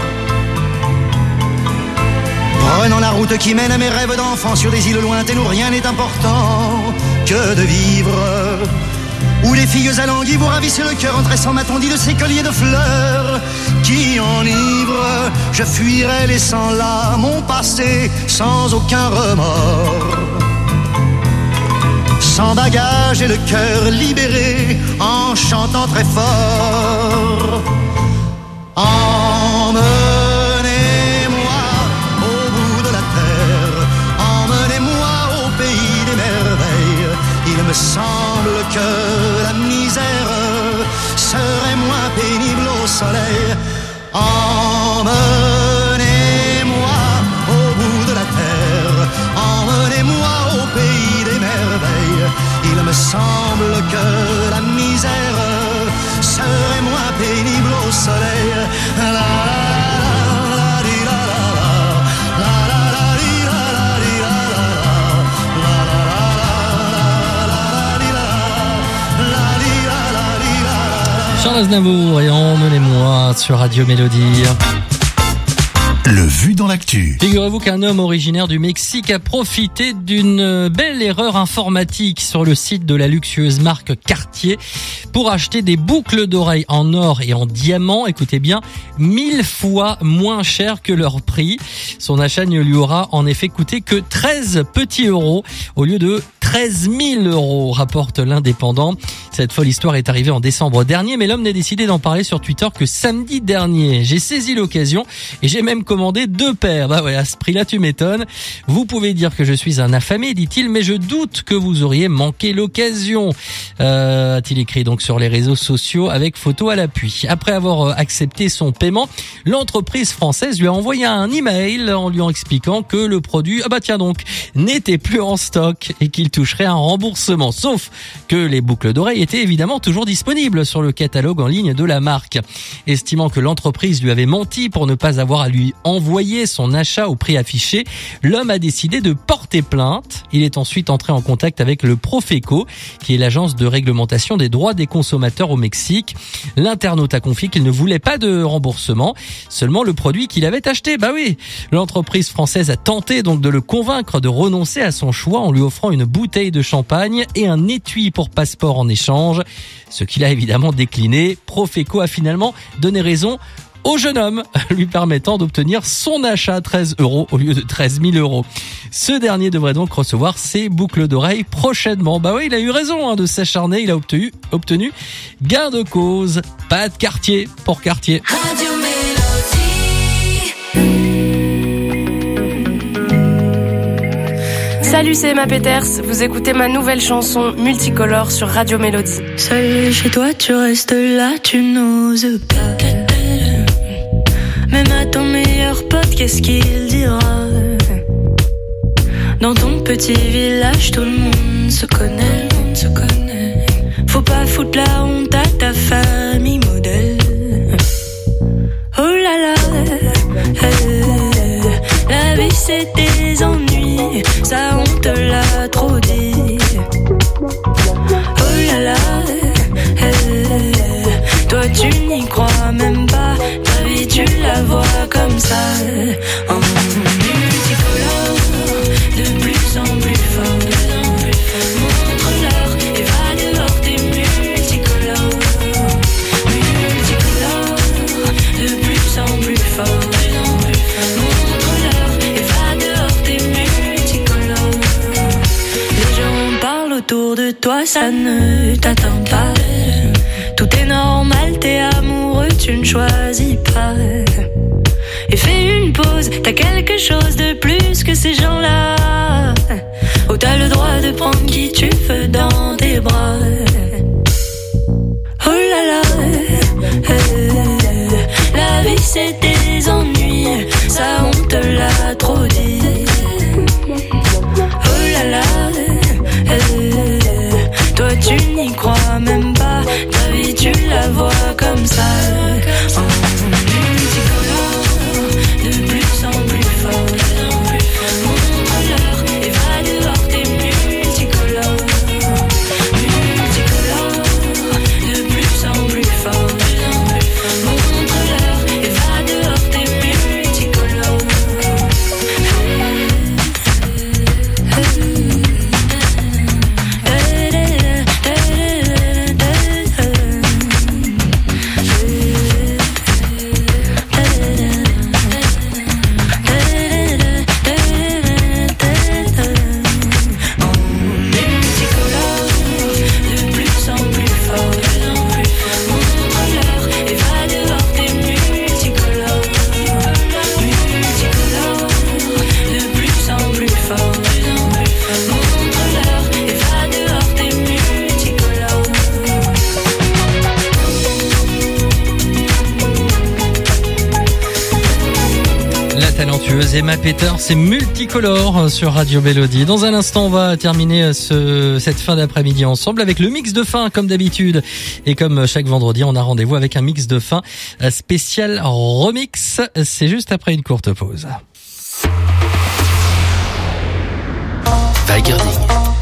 Prenant la route qui mène à mes rêves d'enfant sur des îles lointaines où rien n'est important que de vivre. Où les filles alanguies vous ravissent le cœur en tressant ma tondie de ces colliers de fleurs qui enivrent. Je fuirai laissant là mon passé sans aucun remords. Sans bagage et le cœur libéré en chantant très fort. Emmenez-moi au bout de la terre, emmenez-moi au pays des merveilles. Il me semble que la misère serait moins pénible au soleil. Emmenez-moi au bout de la terre, emmenez-moi au pays des merveilles. Il me semble que la misère serait moins pénible au soleil. La, la, la, di, la, la, la, la, la, la, di, la, la, di, la, la, la, la, la, la, la, Charles Aznavour et Emmenez-moi sur Radio Mélodie. Le vu dans l'actu. Figurez-vous qu'un homme originaire du Mexique a profité d'une belle erreur informatique sur le site de la luxueuse marque Cartier pour acheter des boucles d'oreilles en or et en diamant, écoutez bien, 1000 fois moins cher que leur prix. Son achat ne lui aura en effet coûté que 13 petits euros au lieu de 13 000 euros, rapporte l'Indépendant. Cette folle histoire est arrivée en décembre dernier, mais l'homme n'a décidé d'en parler sur Twitter que samedi dernier. J'ai saisi l'occasion et j'ai même commandé 2 paires. Bah ouais, à ce prix-là, tu m'étonnes. Vous pouvez dire que je suis un affamé, dit-il, mais je doute que vous auriez manqué l'occasion. A-t-il écrit donc sur les réseaux sociaux avec photo à l'appui. Après avoir accepté son paiement, l'entreprise française lui a envoyé un email en lui expliquant que le produit, n'était plus en stock et qu'il toucherait un remboursement. Sauf que les boucles d'oreilles étaient évidemment toujours disponibles sur le catalogue en ligne de la marque. Estimant que l'entreprise lui avait menti pour ne pas avoir à lui envoyer son achat au prix affiché, l'homme a décidé de porter plainte. Il est ensuite entré en contact avec le Profeco, qui est l'agence de réglementation des droits des consommateurs au Mexique. L'internaute a confié qu'il ne voulait pas de remboursement, seulement le produit qu'il avait acheté. Bah oui, l'entreprise française a tenté donc de le convaincre de renoncer à son choix en lui offrant une bouteille de champagne et un étui pour passeport en échange. Ce qu'il a évidemment décliné. Profeco a finalement donné raison au jeune homme, lui permettant d'obtenir son achat à 13 euros au lieu de 13 000 euros. Ce dernier devrait donc recevoir ses boucles d'oreilles prochainement. Bah oui, il a eu raison de s'acharner, il a obtenu gain de cause. Pas de Cartier pour Cartier. Radio Salut, c'est Emma Peters. Vous écoutez ma nouvelle chanson Multicolore sur Radio Mélodie. Seul chez toi, tu restes là, tu n'oses pas. Même à ton meilleur pote, qu'est-ce qu'il dira? Dans ton petit village, tout le monde se connaît. Faut pas foutre la honte à ta famille modèle. Oh là là, la vie c'est des ennuis, ça on te l'a trop dit. Oh là là, toi tu n'y crois même pas, ta vie tu la vois comme ça. En multicolore, de plus en plus fort. Montre-leur et va dehors tes multicolores. Multicolore, de plus en plus fort. Autour de toi, ça ne t'atteint pas. Tout est normal, t'es amoureux, tu ne choisis pas. Et fais une pause, t'as quelque chose de plus que ces gens-là. Oh, t'as le droit de prendre qui tu veux dans tes bras. Oh là là, la vie c'est des ennuis, ça on te l'a trop dit. Oh là là, toi tu n'y crois même pas, ta vie tu la vois comme ça. En multicolore, de plus en plus fort. Montre-leur et va dehors tes multicolores. Multicolore, de plus en plus fort. Montre-leur et va dehors tes multicolores. Emma Peters, c'est Multicolore sur Radio Mélodie. Dans un instant, on va terminer cette fin d'après-midi ensemble avec le mix de fin, comme d'habitude. Et comme chaque vendredi, on a rendez-vous avec un mix de fin spécial remix. C'est juste après une courte pause. Weigerding,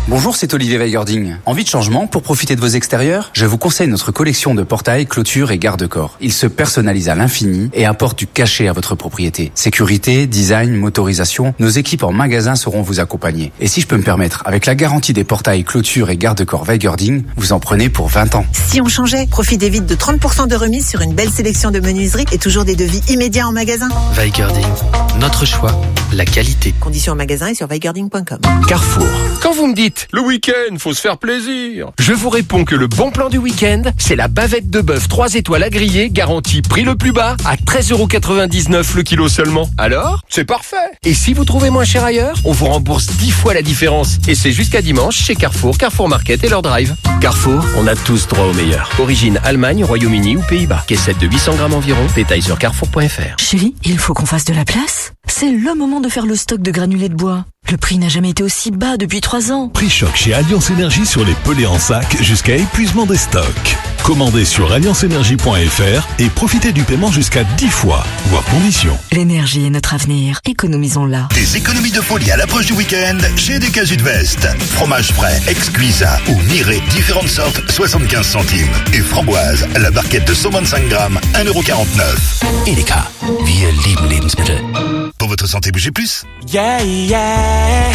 Bonjour, c'est Olivier Weigerding. Envie de changement pour profiter de vos extérieurs? Je vous conseille notre collection de portails, clôtures et garde-corps. Ils se personnalisent à l'infini et apportent du cachet à votre propriété. Sécurité, design, motorisation, nos équipes en magasin sauront vous accompagner. Et si je peux me permettre, avec la garantie des portails, clôtures et garde-corps Weigerding, vous en prenez pour 20 ans. Si on changeait, profitez vite de 30% de remise sur une belle sélection de menuiseries et toujours des devis immédiats en magasin. Weigerding, notre choix, la qualité. Conditions en magasin et sur weigerding.com. Carrefour. Quand vous me dites, le week-end, faut se faire plaisir, je vous réponds que le bon plan du week-end, c'est la bavette de bœuf 3 étoiles à griller, garantie prix le plus bas, à 13,99€ le kilo seulement. Alors, c'est parfait. Et si vous trouvez moins cher ailleurs, on vous rembourse 10 fois la différence. Et c'est jusqu'à dimanche chez Carrefour, Carrefour Market et leur drive. Carrefour, on a tous droit au meilleur. Origine Allemagne, Royaume-Uni ou Pays-Bas. Caissette de 800 grammes environ. Détail sur carrefour.fr. Chérie, il faut qu'on fasse de la place. C'est le moment de faire le stock de granulés de bois. Le prix n'a jamais été aussi bas depuis 3 ans. Prix choc chez Alliance Énergie sur les pellets en sac jusqu'à épuisement des stocks. Commandez sur allianceenergie.fr et profitez du paiement jusqu'à 10 fois, voire conditions. L'énergie est notre avenir. Économisons-la. Des économies de folie à l'approche du week-end chez des Casudvest. Fromage frais, Exquisa ou Miré, différentes sortes, 75 centimes. Et framboise, la barquette de 125 grammes, 1,49€. Edeka, wir lieben Lebensmittel. Pour votre santé, bougez plus. Yeah, yeah.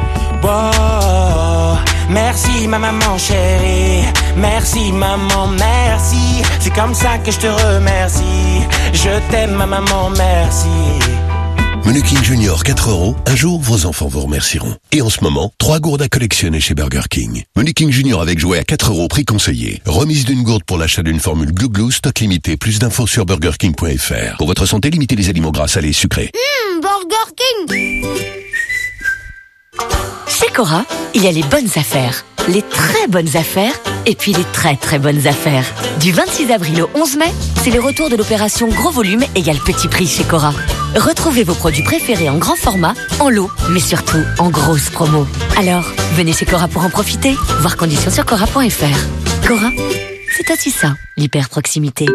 Wow. Merci ma maman chérie. Merci maman, merci. C'est comme ça que je te remercie. Je t'aime ma maman, merci. Menu King Junior 4€. Un jour, vos enfants vous remercieront. Et en ce moment, 3 gourdes à collectionner chez Burger King. Menu King Junior avec jouet à 4€, prix conseillé. Remise d'une gourde pour l'achat d'une formule Glou Glou, stock limité. Plus d'infos sur burgerking.fr. Pour votre santé, limitez les aliments gras, salés et sucrés. Burger King. Chez Cora, il y a les bonnes affaires, les très bonnes affaires et puis les très très bonnes affaires. Du 26 avril au 11 mai, c'est le retour de l'opération Gros Volume égale Petit Prix chez Cora. Retrouvez vos produits préférés en grand format, en lot, mais surtout en grosse promo. Alors, venez chez Cora pour en profiter. Voir conditions sur cora.fr. Cora, c'est aussi ça, l'hyper proximité.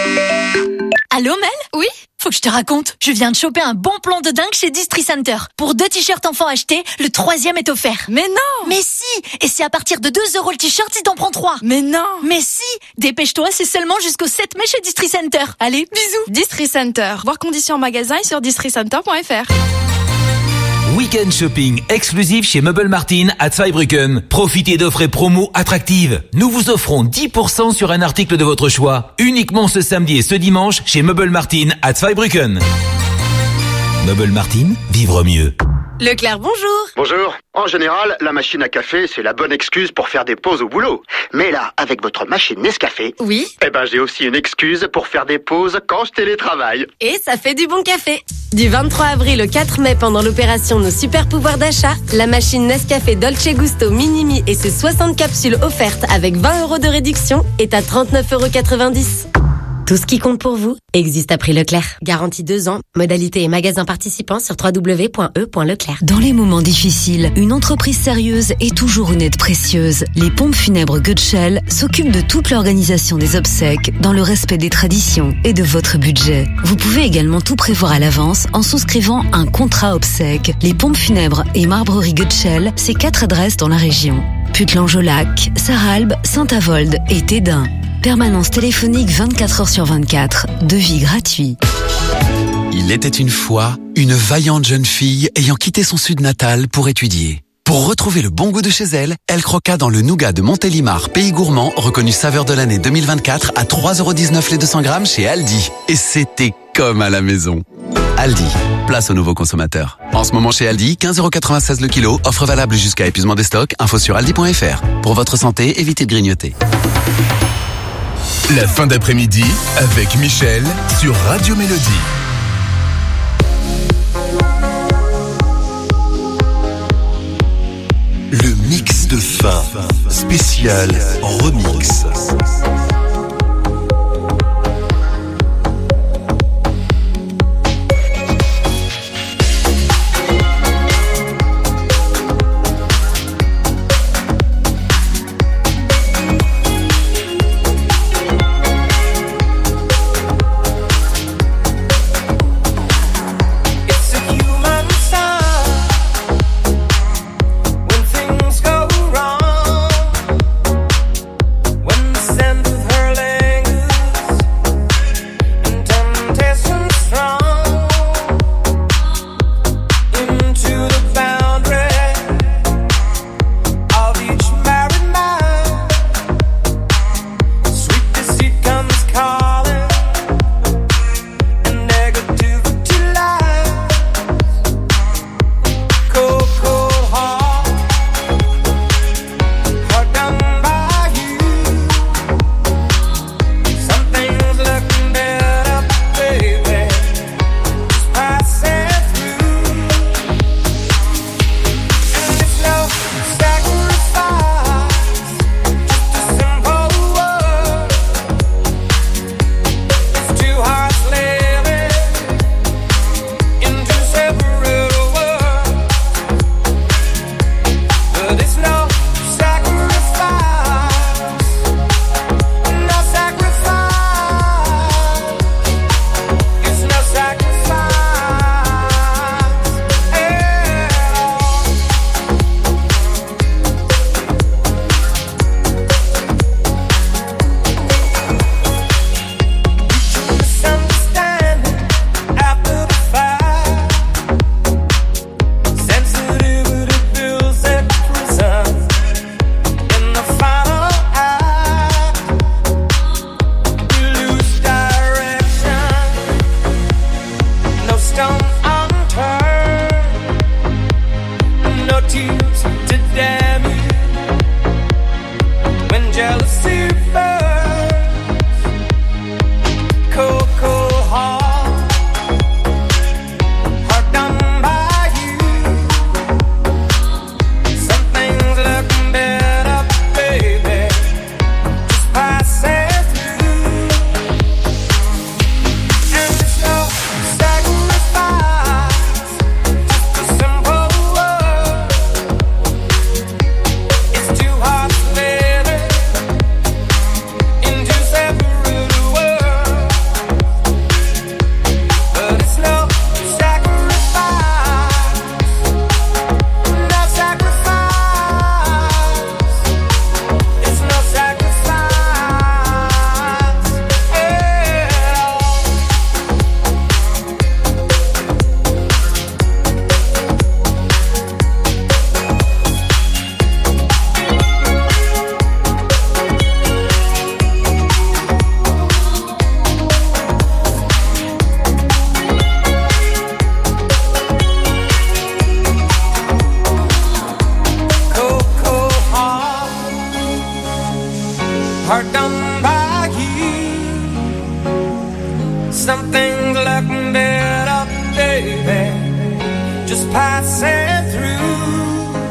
Allô Mel? Oui? Faut que je te raconte. Je viens de choper un bon plan de dingue chez Distri Center. Pour 2 t-shirts enfants achetés, le 3e est offert. Mais non! Mais si! Et c'est à partir de 2€ le t-shirt si t'en prends 3. Mais non! Mais si! Dépêche-toi, c'est seulement jusqu'au 7 mai chez Distri Center. Allez, bisous! Distri Center. Voir conditions en magasin et sur districenter.fr. Week-end shopping exclusif chez Meubles Martin à Zweibrücken. Profitez d'offres et promos attractives. Nous vous offrons 10% sur un article de votre choix. Uniquement ce samedi et ce dimanche chez Meubles Martin à Zweibrücken. Meubles Martin, vivre mieux. Leclerc, bonjour. Bonjour. En général, la machine à café, c'est la bonne excuse pour faire des pauses au boulot. Mais là, avec votre machine Nescafé... Oui. Eh ben, j'ai aussi une excuse pour faire des pauses quand je télétravaille. Et ça fait du bon café. Du 23 avril au 4 mai, pendant l'opération Nos Super Pouvoirs d'achat, la machine Nescafé Dolce Gusto Minimi et ses 60 capsules offertes avec 20€ de réduction est à 39,90€. Tout ce qui compte pour vous existe à prix Leclerc. Garantie 2 ans. Modalité et magasins participants sur www.e.leclerc. Dans les moments difficiles, une entreprise sérieuse est toujours une aide précieuse. Les pompes funèbres Gutschel s'occupent de toute l'organisation des obsèques dans le respect des traditions et de votre budget. Vous pouvez également tout prévoir à l'avance en souscrivant un contrat obsèques. Les pompes funèbres et marbrerie Gutschel, c'est 4 adresses dans la région. Putlange-au-Lac, Saralbe, Saint-Avold et Tédin. Permanence téléphonique 24h/24. Devis gratuit. Il était une fois une vaillante jeune fille ayant quitté son sud natal pour étudier. Pour retrouver le bon goût de chez elle, elle croqua dans le nougat de Montélimar, pays gourmand, reconnu saveur de l'année 2024 à 3,19€ les 200 grammes chez Aldi. Et c'était comme à la maison. Aldi, place aux nouveaux consommateurs. En ce moment chez Aldi, 15,96€ le kilo, offre valable jusqu'à épuisement des stocks, info sur aldi.fr. Pour votre santé, évitez de grignoter. La fin d'après-midi avec Michel sur Radio Mélodie. Le mix de fin, spécial remix. It's a human sign when things go wrong. jealousy burns, cold, cold heart, heart done by you. Some things look better, baby, just passing through. And it's no sacrifice, just a simple word. It's too hard to live it in two separate worlds. But it's no sacrifice, no sacrifice. It's no sacrifice at all. Cold, cold heart done by you. Some things look better, baby, just passing through.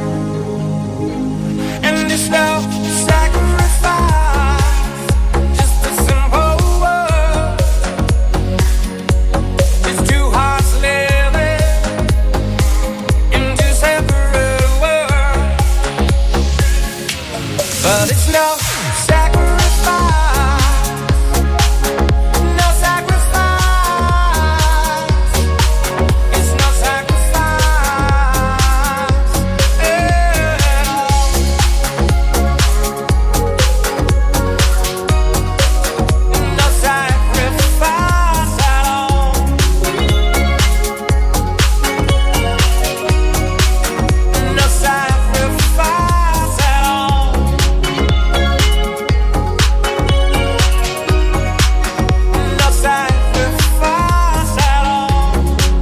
And it's no sacrifice, just a simple word. It's too hard to live it in two separate worlds. But it's no sacrifice, no sacrifice. It's no sacrifice at all. No sacrifice at all. No sacrifice at all. No sacrifice at all.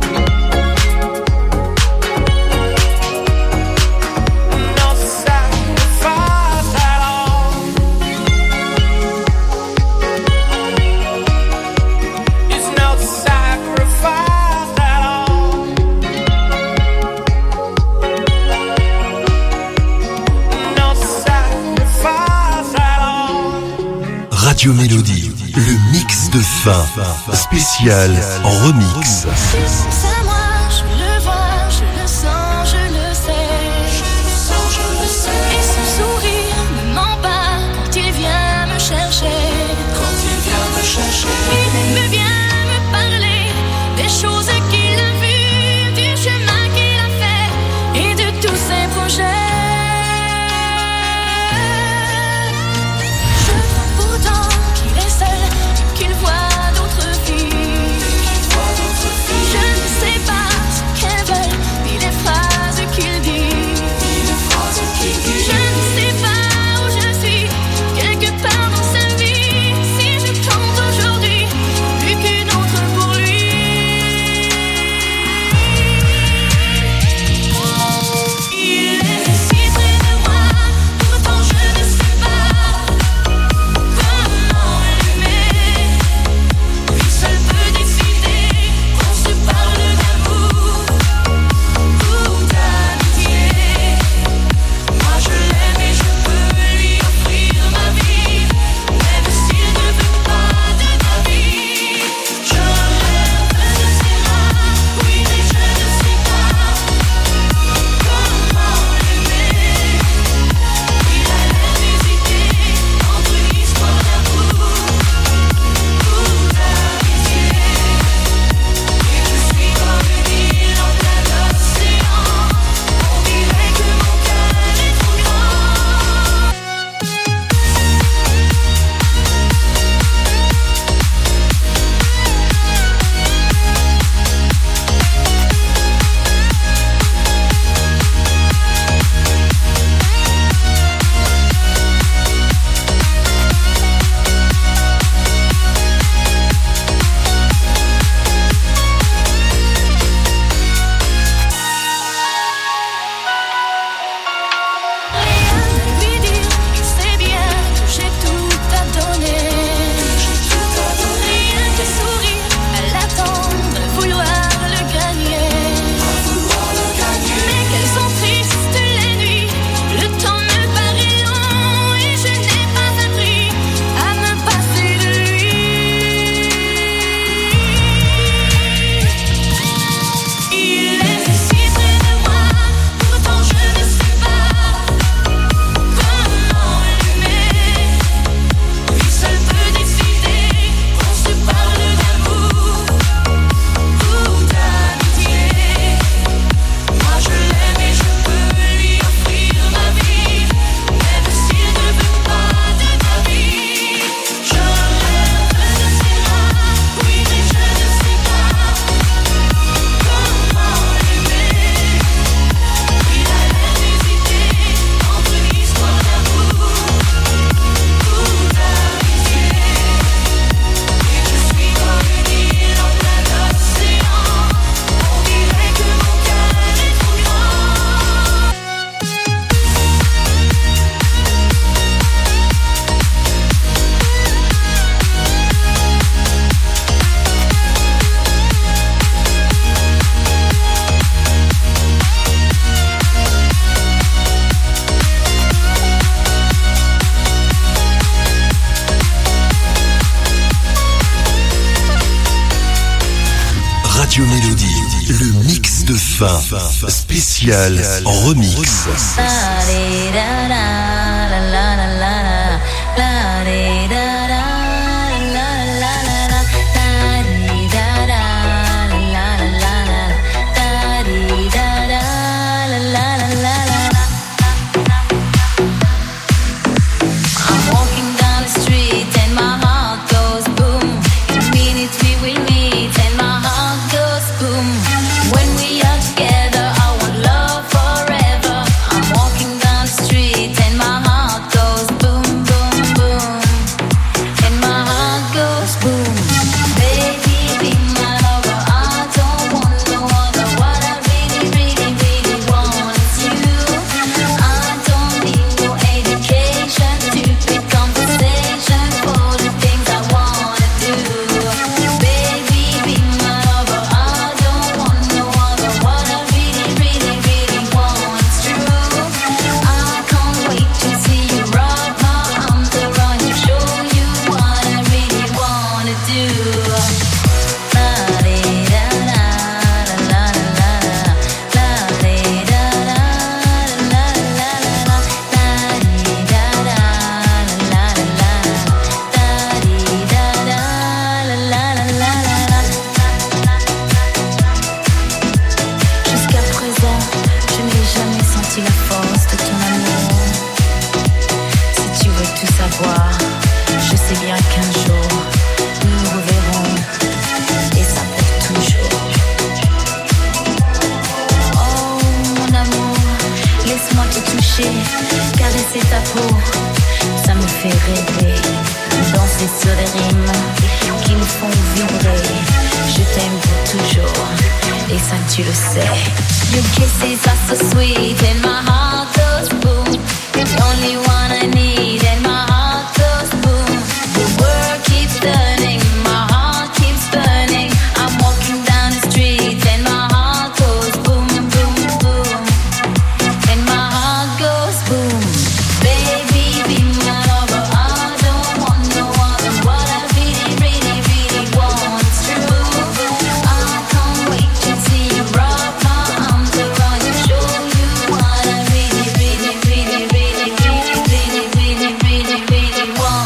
No sacrifice at all. It's no sacrifice at all. No sacrifice at all. Radio Mélodie, le mix de fin, spécial en remix. Ça moi, je le vois, je le sens, je le sais. Et son sourire ne ment pas quand il vient me chercher. Il me vient me parler des choses qu'il a vues, du chemin qu'il a fait et de tous ses projets. Je crois pourtant qu'il est seul, qu'il voit d'autres filles. Je ne sais Le mix de fin. Spécial remix. Caresser ta peau, ça me fait rêver. Danser sur les rimes qui me font vibrer. Je t'aime pour toujours, et ça tu le sais. Your kisses are so sweet and my heart goes boom. You're the only one I need and